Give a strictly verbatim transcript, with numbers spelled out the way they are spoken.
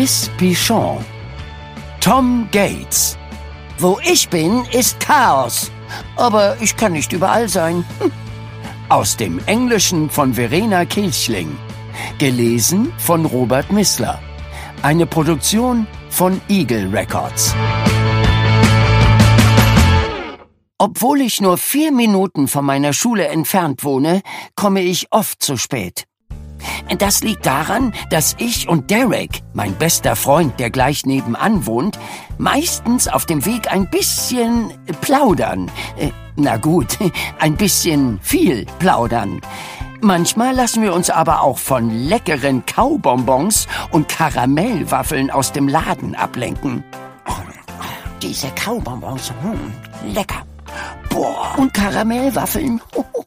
Miss Pichon. Tom Gates. Wo ich bin, ist Chaos. Aber ich kann nicht überall sein. Hm. Aus dem Englischen von Verena Kilchling. Gelesen von Robert Missler. Eine Produktion von Eagle Records. Obwohl ich nur vier Minuten von meiner Schule entfernt wohne, komme ich oft zu spät. Das liegt daran, dass ich und Derek, mein bester Freund, der gleich nebenan wohnt, meistens auf dem Weg ein bisschen plaudern. Na gut, ein bisschen viel plaudern. Manchmal lassen wir uns aber auch von leckeren Kaubonbons und Karamellwaffeln aus dem Laden ablenken. Diese Kaubonbons, hm, lecker. Boah. Und Karamellwaffeln,